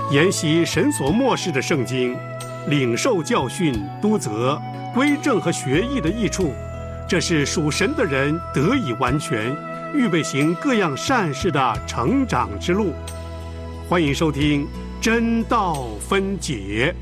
研习神所默示的圣经，领受教训、督责、归正和学艺的益处，这是属神的人得以完全，预备行各样善事的成长之路。欢迎收听真道分解。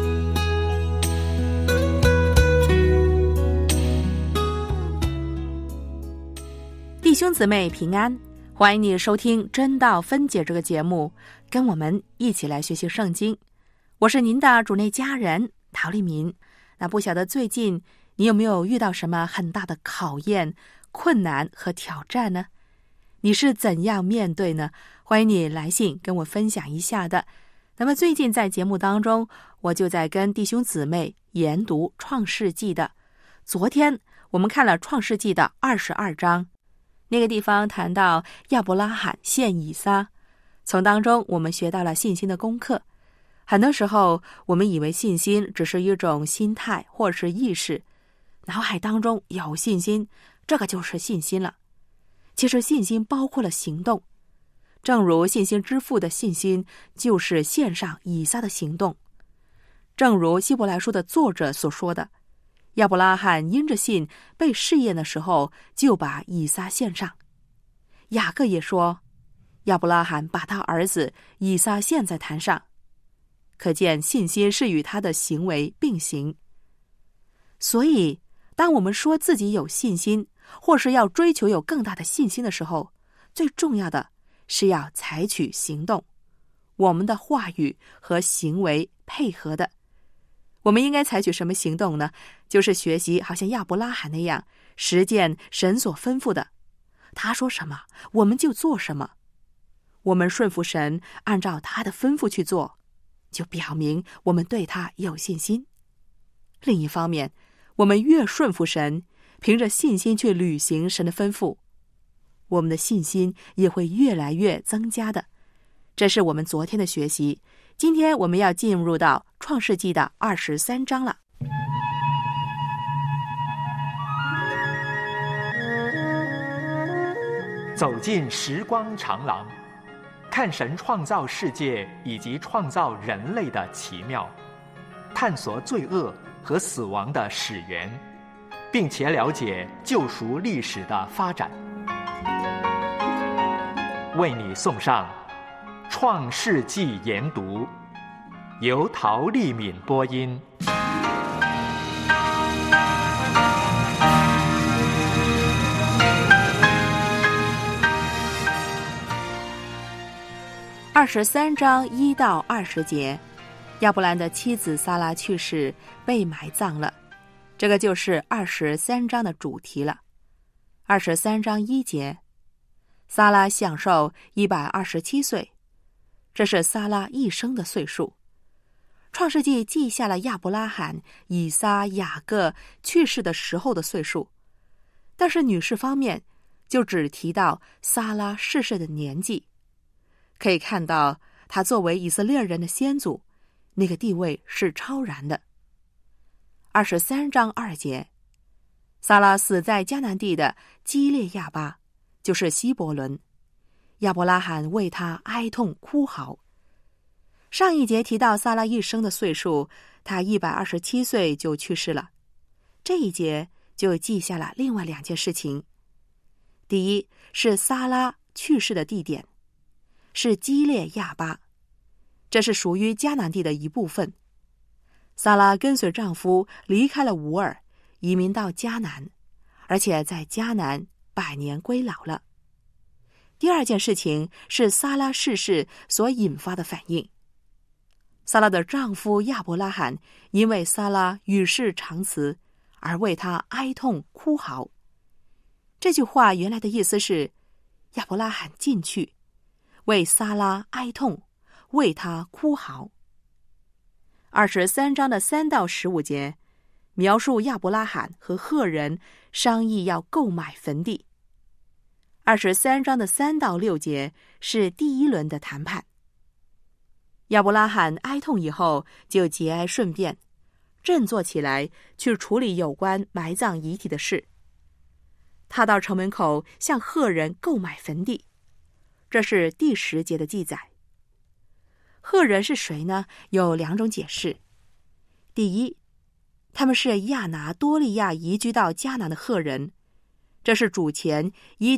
弟兄姊妹平安，欢迎你收听真道分解这个节目，跟我们一起来学习圣经。我是您的主内家人陶丽敏。那不晓得最近你有没有遇到什么很大的考验、困难和挑战呢？你是怎样面对呢？欢迎你来信跟我分享一下的。那么最近在节目当中，我就在跟弟兄姊妹研读创世纪的。昨天我们看了创世纪的22章，那个地方谈到亚伯拉罕献以撒，从当中我们学到了信心的功课。很多时候我们以为信心只是一种心态或是意识，脑海当中有信心，这个就是信心了。其实信心包括了行动，正如信心之父的信心就是献上以撒的行动。正如希伯来书的作者所说的，亚伯拉罕因着信被试验的时候，就把以撒献上。雅各也说，亚伯拉罕把他儿子以撒献在坛上。可见信心是与他的行为并行。所以当我们说自己有信心，或是要追求有更大的信心的时候，最重要的是要采取行动，我们的话语和行为配合的。我们应该采取什么行动呢？就是学习好像亚伯拉罕那样，实践神所吩咐的。他说什么，我们就做什么。我们顺服神，按照他的吩咐去做，就表明我们对他有信心。另一方面，我们越顺服神，凭着信心去履行神的吩咐，我们的信心也会越来越增加的。这是我们昨天的学习。今天我们要进入到创世纪的23章了。 走进时光长廊，看神创造世界以及创造人类的奇妙，探索罪恶和死亡的始源，并且了解救赎历史的发展。为你送上创世纪研读，由陶丽敏播音。 23章1到20节，亚伯兰的妻子撒拉去世，被埋葬了。这个就是23章的主题了。23章1节，撒拉享寿127岁，这是撒拉一生的岁数。创世纪记下了亚伯拉罕、以撒、雅各去世的时候的岁数，但是女士方面就只提到撒拉逝世的年纪。可以看到他作为以色列人的先祖，那个地位是超然的。23章2节，撒拉死在迦南地的基列亚巴，就是希伯伦。亚伯拉罕为他哀痛哭嚎。上一节提到撒拉一生的岁数，他127岁就去世了。这一节就记下了另外2件事情。第一是撒拉去世的地点是基列亚巴，这是属于迦南地的一部分。撒拉跟随丈夫离开了吾尔，移民到迦南，而且在迦南100年归老了。第二件事情是撒拉逝世所引发的反应。撒拉的丈夫亚伯拉罕因为撒拉与世长辞，而为他哀痛哭嚎。这句话原来的意思是，亚伯拉罕进去为撒拉哀痛，为他哭嚎。23章的3到15节描述亚伯拉罕和赫人商议要购买坟地。23章的3到6节是第一轮的谈判。亚伯拉罕哀痛以后，就节哀顺变，振作起来去处理有关埋葬遗体的事。他到城门口向赫人购买坟地，这是第10节的记载。 赫人是谁呢？有2种解释。第一，他们是亚拿多利亚移居到迦南的赫人，这是主前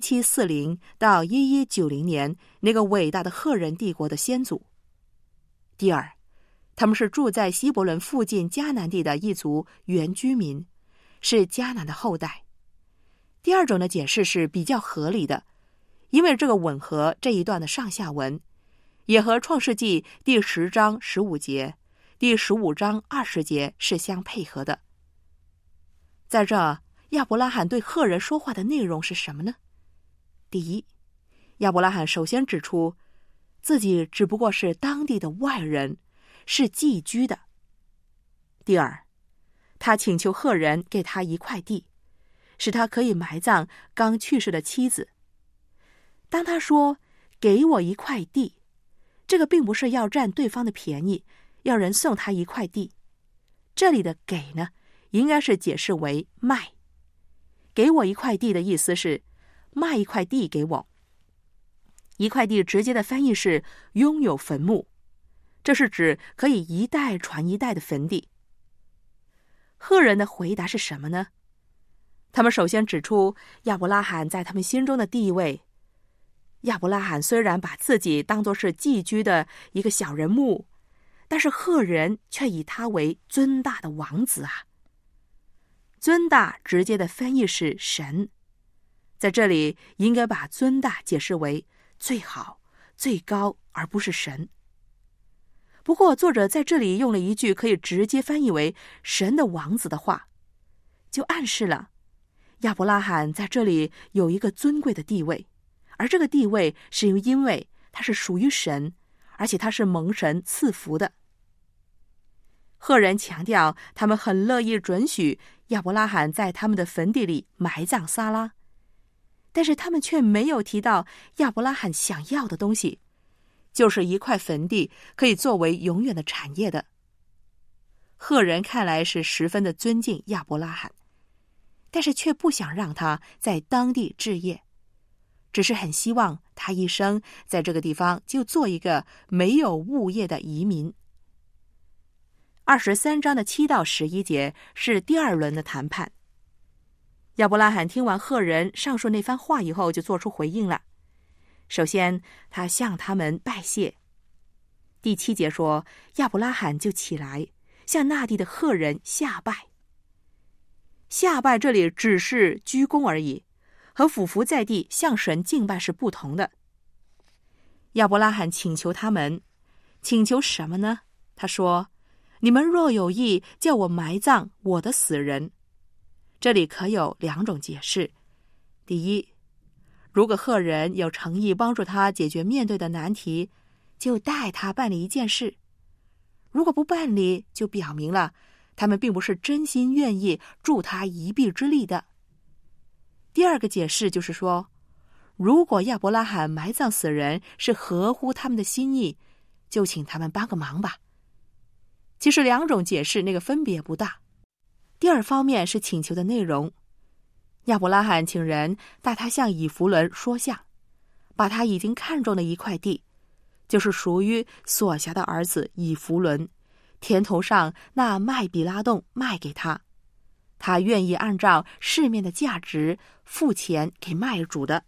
1740到1190年那个伟大的赫人帝国的先祖。第二，他们是住在希伯伦附近迦南地的一族原居民，是迦南的后代。第二种的解释是比较合理的，因为这个吻合这一段的上下文，也和创世纪第10章15节、第15章20节是相配合的。在这，亚伯拉罕对赫人说话的内容是什么呢？第一，亚伯拉罕首先指出自己只不过是当地的外人，是寄居的。第二，他请求赫人给他一块地，使他可以埋葬刚去世的妻子。当他说给我一块地，这个并不是要占对方的便宜，要人送他一块地。这里的给呢，应该是解释为卖。给我一块地的意思是卖一块地给我。一块地直接的翻译是拥有坟墓，这是指可以一代传一代的坟地。赫人的回答是什么呢？他们首先指出亚伯拉罕在他们心中的地位。亚伯拉罕虽然把自己当作是寄居的一个小人物，但是赫人却以他为尊大的王子啊。尊大直接的翻译是神，在这里应该把尊大解释为最好、最高，而不是神。不过作者在这里用了一句可以直接翻译为神的王子的话，就暗示了亚伯拉罕在这里有一个尊贵的地位，而这个地位是因为他是属于神，而且他是蒙神赐福的。赫人强调他们很乐意准许亚伯拉罕在他们的坟地里埋葬撒拉，但是他们却没有提到亚伯拉罕想要的东西，就是一块坟地可以作为永远的产业的。赫人看来是十分的尊敬亚伯拉罕，但是却不想让他在当地置业，只是很希望他一生在这个地方就做一个没有物业的移民。23章的7到11节是第2轮的谈判。亚伯拉罕听完赫人上述那番话以后，就做出回应了。首先，他向他们拜谢。第7节说，亚伯拉罕就起来，向那地的赫人下拜。下拜这里只是鞠躬而已，和俯伏在地向神敬拜是不同的。亚伯拉罕请求他们，请求什么呢？他说，你们若有意叫我埋葬我的死人。这里可有2种解释。第一，如果赫人有诚意帮助他解决面对的难题，就代他办理一件事；如果不办理，就表明了他们并不是真心愿意助他一臂之力的。第2个解释就是说，如果亚伯拉罕埋葬死人是合乎他们的心意，就请他们帮个忙吧。其实2种解释那个分别不大。第2方面是请求的内容，亚伯拉罕请人带他向以弗伦说相，把他已经看中的一块地，就是属于所辖的儿子以弗伦，田头上那麦比拉洞卖给他，他愿意按照市面的价值付钱给卖主的。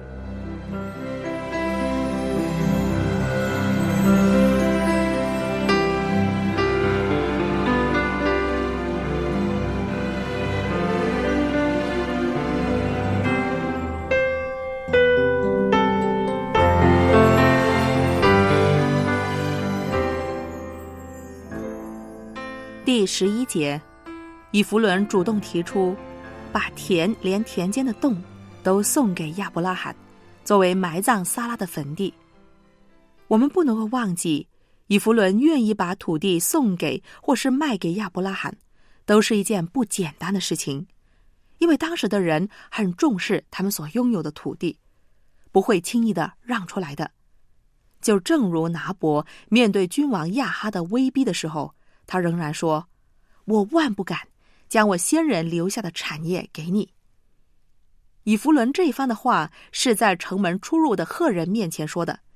第11节，以弗伦主动提出把田连田间的洞都送给亚伯拉罕，作为埋葬撒拉的坟地。我们不能够忘记，以弗伦愿意把土地送给或是卖给亚伯拉罕，都是一件不简单的事情，因为当时的人很重视他们所拥有的土地，不会轻易的让出来的。就正如拿伯面对君王亚哈的威逼的时候，他仍然说，我万不敢将我先人留下的产业给你。以弗伦这一番的话是在城门出入的赫人面前说的，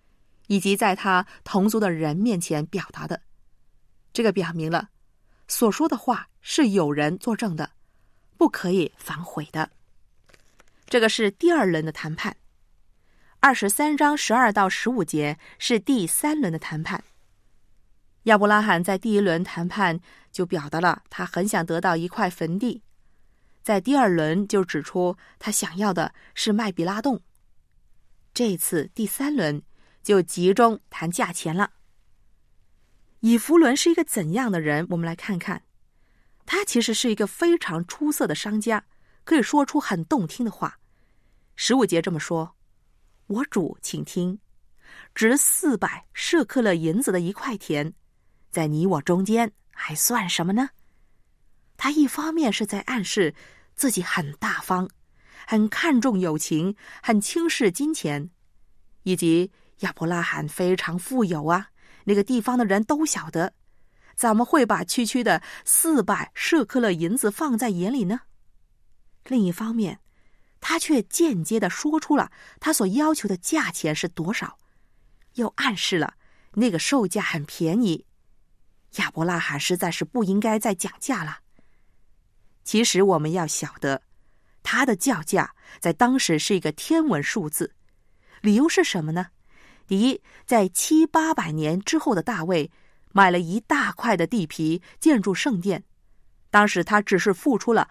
以及在他同族的人面前表达的。这个表明了所说的话是有人作证的，不可以反悔的。这个是第二轮的谈判。23章12到15节是第3轮的谈判。亚伯拉罕在第一轮谈判就表达了他很想得到一块坟地，在第二轮就指出他想要的是麦比拉洞。这次第3轮就集中谈价钱了。以弗伦是一个怎样的人？我们来看看。他其实是一个非常出色的商家，可以说出很动听的话。15节这么说：我主请听，值400舍克勒银子的一块田，在你我中间还算什么呢？他一方面是在暗示自己很大方，很看重友情，很轻视金钱，以及亚伯拉罕非常富有啊，那个地方的人都晓得，怎么会把区区的400舍克勒银子放在眼里呢？另一方面，他却间接地说出了他所要求的价钱是多少，又暗示了那个售价很便宜。亚伯拉罕实在是不应该再讲价了。其实我们要晓得，他的叫价在当时是一个天文数字。理由是什么呢？第一，在700-800年之后的大卫买了一大块的地皮建筑圣殿，当时他只是付出了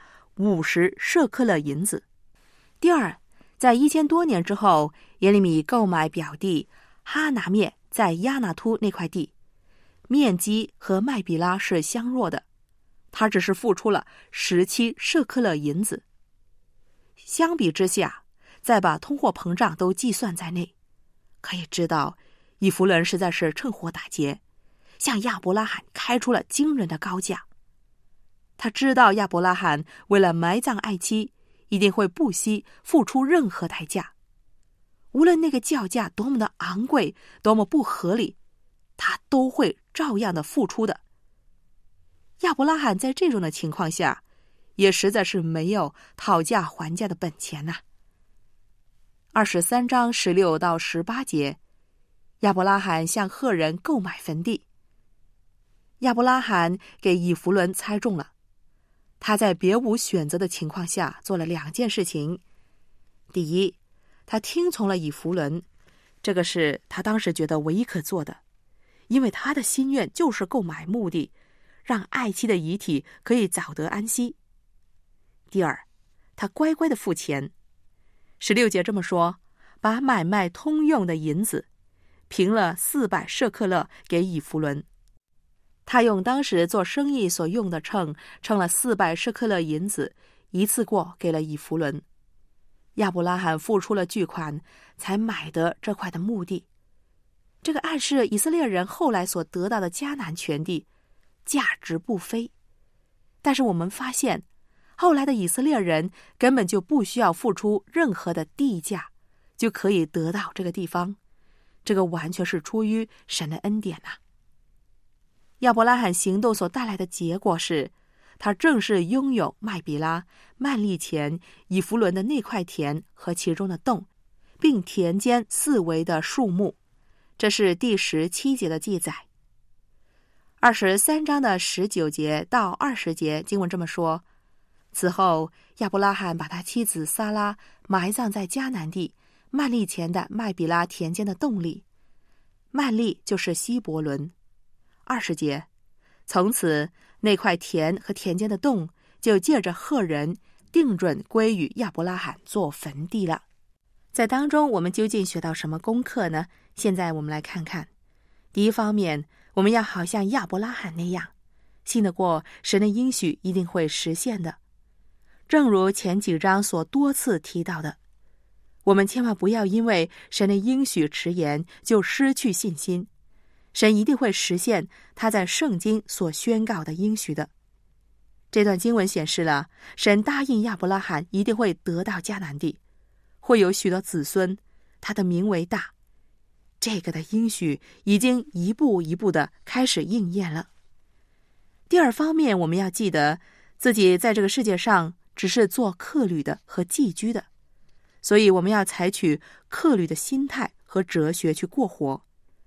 50舍克勒银子。第二，在1000多年之后，耶利米购买表弟哈拿灭在亚纳突那块地，面积和麦比拉是相若的，他只是付出了17舍克勒银子。相比之下，再把通货膨胀都计算在内，可以知道以弗伦实在是趁火打劫，向亚伯拉罕开出了惊人的高价。他知道亚伯拉罕为了埋葬爱妻，一定会不惜付出任何代价，无论那个叫价多么的昂贵，多么不合理，他都会照样的付出的。亚伯拉罕在这种的情况下，也实在是没有讨价还价的本钱呐。23章16到18节，亚伯拉罕向赫人购买坟地。亚伯拉罕给以弗伦猜中了，他在别无选择的情况下做了2件事情。第一，他听从了以弗伦，这个是他当时觉得唯一可做的，因为他的心愿就是购买墓地，让爱妻的遗体可以早得安息。第二，他乖乖的付钱。16节这么说，把买卖通用的银子平了400舍克勒给以弗伦。他用当时做生意所用的秤，称了400舍克勒银子，一次过给了以弗伦。亚伯拉罕付出了巨款，才买得这块的墓地。这个暗示以色列人后来所得到的迦南全地价值不菲。但是我们发现，后来的以色列人根本就不需要付出任何的地价，就可以得到这个地方。这个完全是出于神的恩典啊。亚伯拉罕行动所带来的结果是，他正式拥有麦比拉、曼利前、以弗伦的那块田和其中的洞，并田间四围的树木。这是第17节的记载。23章的19节到20节经文这么说：此后亚伯拉罕把他妻子撒拉埋葬在迦南地曼利前的麦比拉田间的洞里，曼利就是希伯伦。20节，从此那块田和田间的洞就借着赫人定准归于亚伯拉罕做坟地了。在当中我们究竟学到什么功课呢？现在我们来看看。第一方面，我们要好像亚伯拉罕那样，信得过神的应许一定会实现的。正如前几章所多次提到的，我们千万不要因为神的应许迟延就失去信心，神一定会实现他在圣经所宣告的应许的。这段经文显示了神答应亚伯拉罕一定会得到迦南地，会有许多子孙，他的名为大。这个的应许已经一步一步的开始应验了。第二方面，我们要记得自己在这个世界上只是做客旅的和寄居的，所以我们要采取客旅的心态和哲学去过活。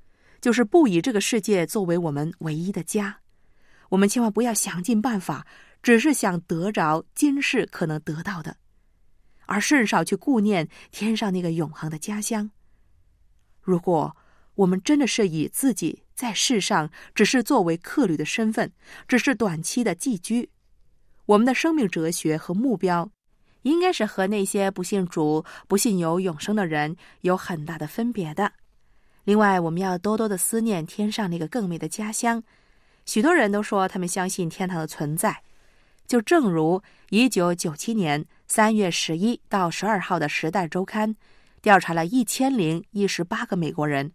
就是不以这个世界作为我们唯一的家。我们千万不要想尽办法，只是想得着今世可能得到的，而甚少去顾念天上那个永恒的家乡。如果我们真的是以自己在世上只是作为客旅的身份，只是短期的寄居，我们的生命哲学和目标应该是和那些不信主、不信有永生的人有很大的分别的。另外，我们要多多的思念天上那个更美的家乡。许多人都说他们相信天堂的存在，就正如1997年3月11到12号的《时代周刊》调查了1018个美国人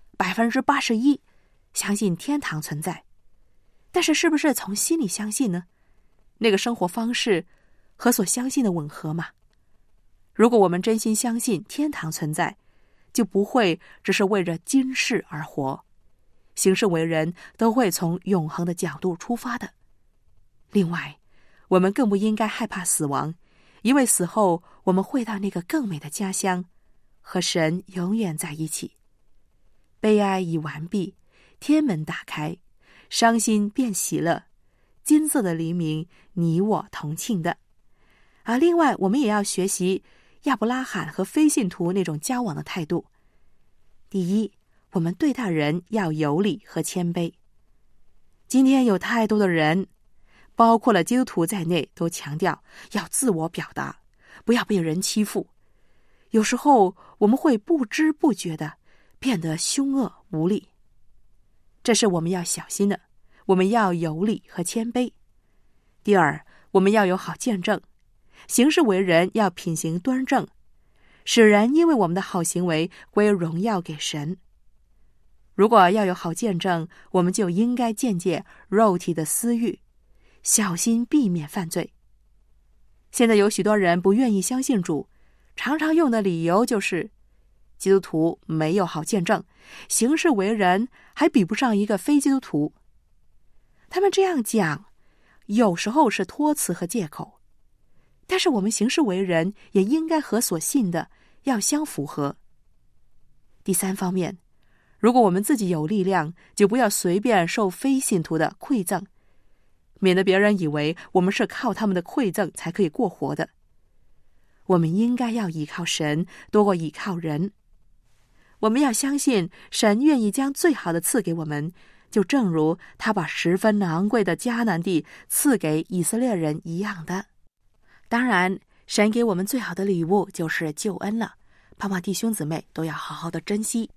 ，81%相信天堂存在。但是是不是从心里相信呢？那个生活方式和所相信的吻合吗？如果我们真心相信天堂存在，就不会只是为着今世而活，行事为人都会从永恒的角度出发的。另外，我们更不应该害怕死亡，因为死后我们会到那个更美的家乡，和神永远在一起。悲哀已完毕，天门打开，伤心变喜乐，金色的黎明，你我同庆的。另外我们也要学习亚伯拉罕和非信徒那种交往的态度。第一，我们对待人要有礼和谦卑。今天有太多的人，包括了基督徒在内，都强调要自我表达，不要被人欺负。有时候我们会不知不觉地变得凶恶无礼，这是我们要小心的。我们要有礼和谦卑。第二，我们要有好见证，行事为人要品行端正，使人因为我们的好行为归荣耀给神。如果要有好见证，我们就应该戒戒肉体的私欲，小心避免犯罪。现在有许多人不愿意相信主，常常用的理由就是基督徒没有好见证，行事为人还比不上一个非基督徒。他们这样讲，有时候是托词和借口，但是我们行事为人也应该和所信的要相符合。第三方面，如果我们自己有力量，就不要随便受非信徒的馈赠，免得别人以为我们是靠他们的馈赠才可以过活的。我们应该要依靠神多过依靠人。我们要相信神愿意将最好的赐给我们，就正如他把十分昂贵的迦南地赐给以色列人一样的。当然，神给我们最好的礼物就是救恩了，盼望弟兄姊妹都要好好的珍惜。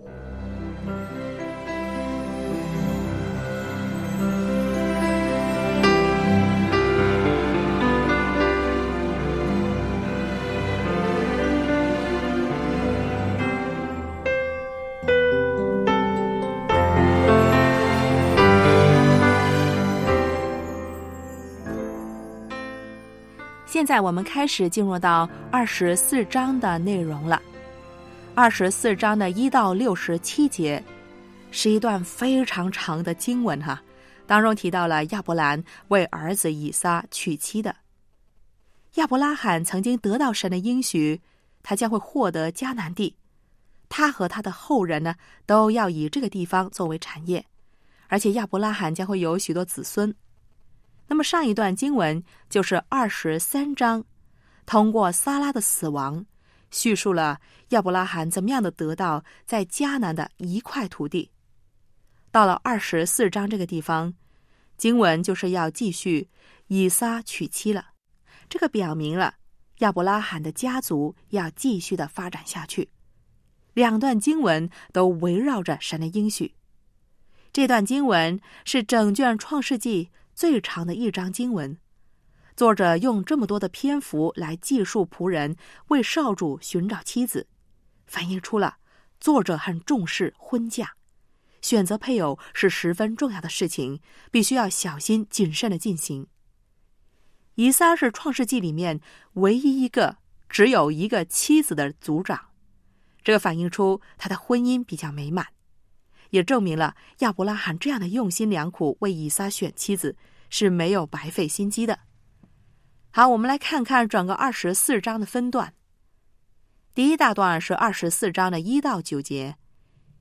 现在我们开始进入到24章的内容了。24章的1到67节是一段非常长的经文当中提到了亚伯兰为儿子以撒娶妻的。亚伯拉罕曾经得到神的应许，他将会获得迦南地，他和他的后人呢都要以这个地方作为产业，而且亚伯拉罕将会有许多子孙。那么上一段经文就是23章，通过撒拉的死亡，叙述了亚伯拉罕怎么样的得到在迦南的一块土地。到了24章这个地方，经文就是要继续以撒娶妻了。这个表明了亚伯拉罕的家族要继续的发展下去。两段经文都围绕着神的应许。这段经文是整卷创世纪最长的一章经文，作者用这么多的篇幅来记述仆人为少主寻找妻子，反映出了作者很重视婚嫁，选择配偶是十分重要的事情，必须要小心谨慎的进行。以撒是创世纪里面唯一一个只有一个妻子的族长，这个反映出他的婚姻比较美满，也证明了亚伯拉罕这样的用心良苦为以撒选妻子是没有白费心机的。好，我们来看看整个24章的分段。第一大段是24章的1到9节，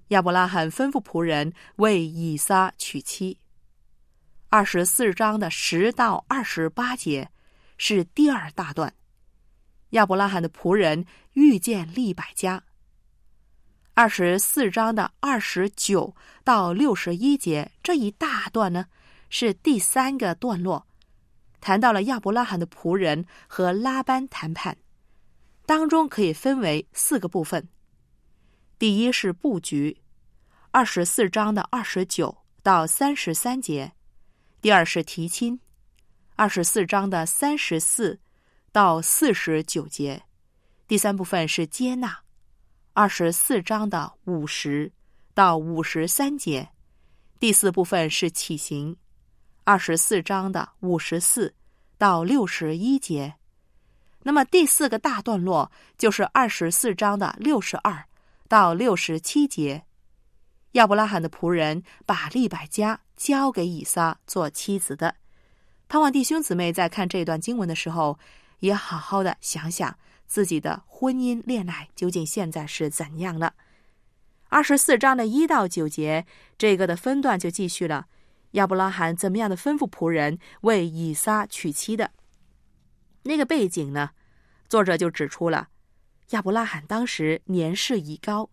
亚伯拉罕吩咐仆人为以撒娶妻。24章的10到28节是第二大段，亚伯拉罕的仆人遇见利百加。24章的29到61节这一大段呢，是第三个段落，谈到了亚伯拉罕的仆人和拉班谈判，当中可以分为4个部分。第一是布局，24章的29到33节；第二是提亲，24章的34到49节；第三部分是接纳，24章的50到53节；第四部分是起行，24章的54到61节。那么第4个大段落就是24章的62到67节，亚伯拉罕的仆人把利百加交给以撒做妻子的。盼望弟兄姊妹在看这段经文的时候，也好好的想想自己的婚姻恋爱究竟现在是怎样了。24章的1到9节，这个的分段就继续了，亚伯拉罕怎么样的吩咐仆人为以撒娶妻的。那个背景呢，作者就指出了亚伯拉罕当时年事已高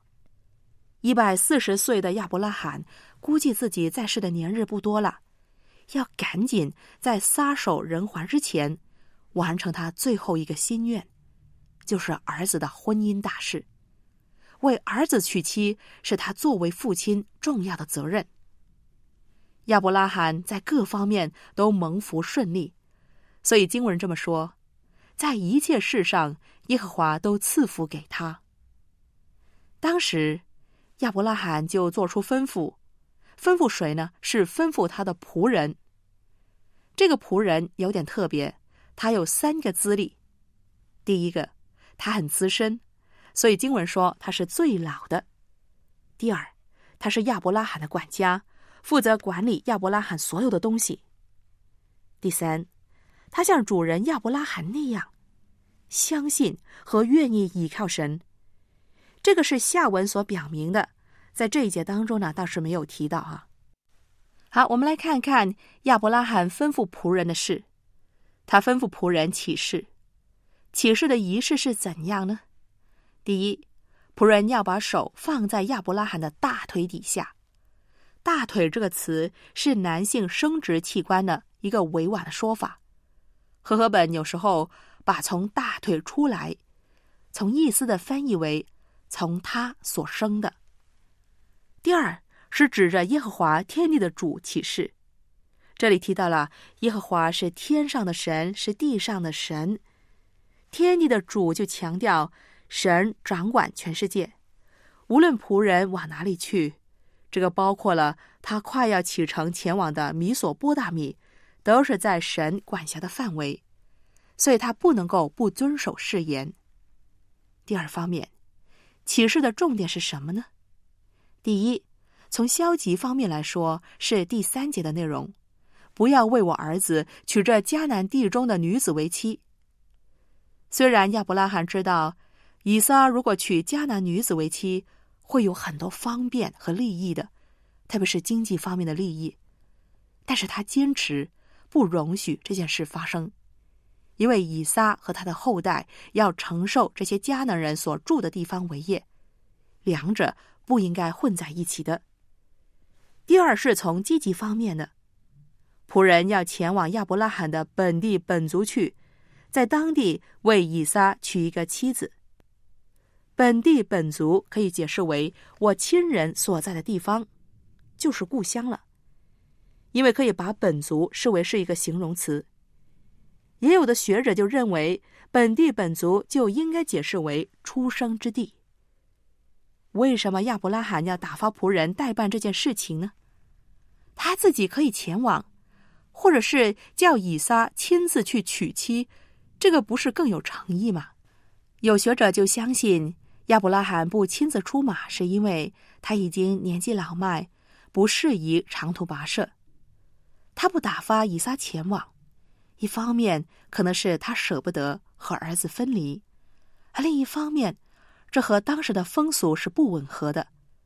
，140岁的亚伯拉罕估计自己在世的年日不多了，要赶紧在撒手人寰之前完成他最后一个心愿，就是儿子的婚姻大事。为儿子娶妻是他作为父亲重要的责任。亚伯拉罕在各方面都蒙福顺利，所以经文这么说，在一切事上耶和华都赐福给他。当时亚伯拉罕就做出吩咐，吩咐谁呢？是吩咐他的仆人。这个仆人有点特别，他有3个资历。第一个，他很资深，所以经文说他是最老的。第二，他是亚伯拉罕的管家，负责管理亚伯拉罕所有的东西。第三，他像主人亚伯拉罕那样相信和愿意倚靠神。这个是下文所表明的，在这一节当中呢，倒是没有提到啊。好，我们来看看亚伯拉罕吩咐仆人的事。他吩咐仆人起誓，起誓的仪式是怎样呢？第一，仆人要把手放在亚伯拉罕的大腿底下。大腿这个词是男性生殖器官的一个委婉的说法，和合本有时候把从大腿出来，从意思的翻译为从他所生的。第二是指着耶和华天地的主起誓，这里提到了耶和华是天上的神，是地上的神。天地的主就强调神掌管全世界，无论仆人往哪里去，这个包括了他快要启程前往的米索波大米，都是在神管辖的范围，所以他不能够不遵守誓言。第二方面，启示的重点是什么呢？第一，从消极方面来说，是第3节的内容，不要为我儿子娶这迦南地中的女子为妻。虽然亚伯拉罕知道以撒如果娶迦南女子为妻，会有很多方便和利益的，特别是经济方面的利益，但是他坚持不容许这件事发生，因为以撒和他的后代要承受这些迦南人所住的地方为业，两者不应该混在一起的。第二是从积极方面的，仆人要前往亚伯拉罕的本地本族去，在当地为以撒娶一个妻子。本地本族可以解释为我亲人所在的地方，就是故乡了，因为可以把本族视为是一个形容词。也有的学者就认为本地本族就应该解释为出生之地。为什么亚伯拉罕要打发仆人代办这件事情呢？他自己可以前往，或者是叫以撒亲自去娶妻，这个不是更有诚意吗？有学者就相信亚伯拉罕不亲自出马，是因为他已经年纪老迈，不适宜长途跋涉。他不打发以撒前往，一方面可能是他舍不得和儿子分离，而另一方面这和当时的风俗是不吻合的。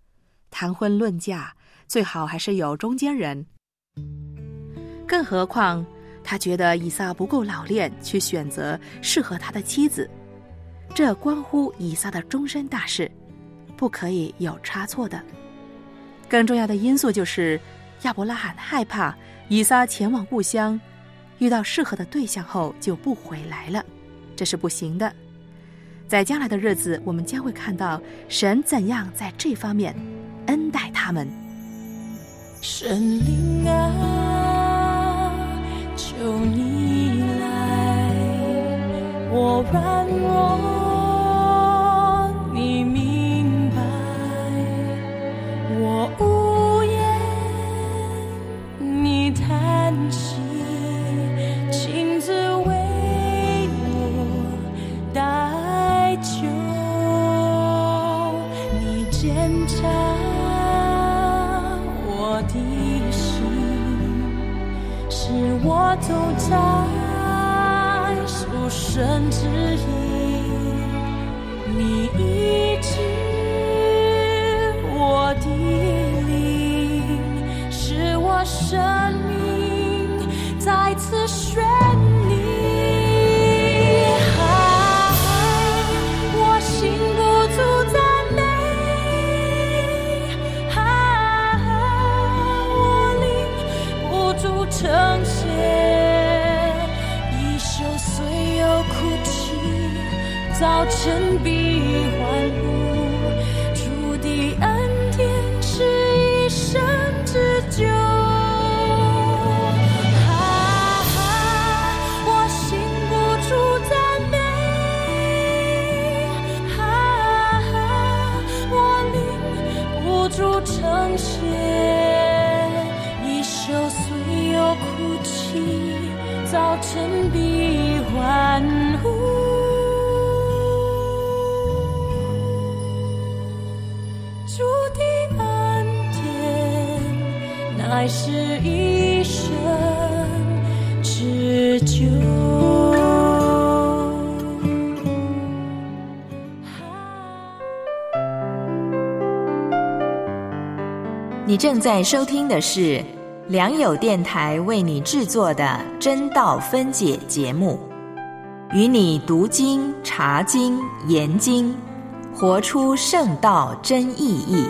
谈婚论嫁，最好还是有中间人。更何况他觉得以撒不够老练去选择适合他的妻子，这关乎以撒的终身大事，不可以有差错的。更重要的因素就是亚伯拉罕害怕以撒前往故乡，遇到适合的对象后就不回来了，这是不行的。在将来的日子，我们将会看到神怎样在这方面恩待他们。 神灵啊，求你来，我软弱你明白，我无言你叹息，亲自为我代求，你检查我的心，使我走在属神之意，你医治我的灵，使我生命再次绚丽。我心不足赞美，我灵不足称谢，一宿虽有哭泣，早晨必欢呼，主的恩典是一生之久。我心不足赞美，我灵不足称谢，一宿虽有哭泣，早晨必欢呼。主的恩典乃是一生之久。 你正在收听的是良友电台为你制作的真道分解节目，与你读经、查经、研经，活出圣道真意义。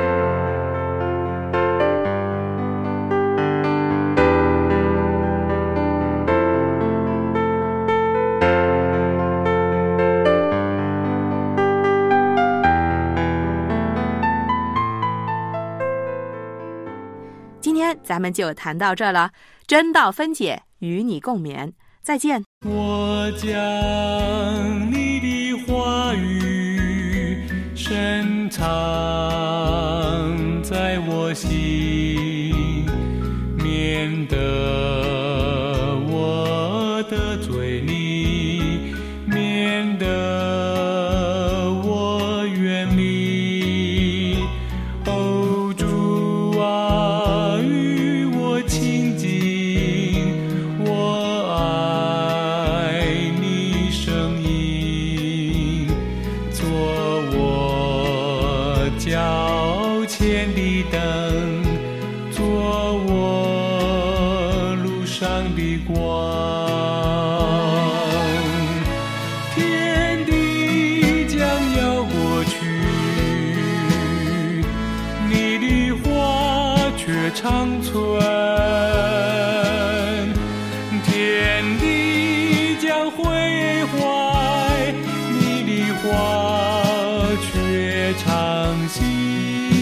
今天咱们就谈到这了，真道分解，与你共勉，再见。 我将你的话语深藏在我心，免得我得罪你，免得我远离。哦，主啊，与我亲近，我爱你声音，做我脚前的灯，做我路上的光。天地将要过去，你的话却长存。天地将毁坏，你的话却长新。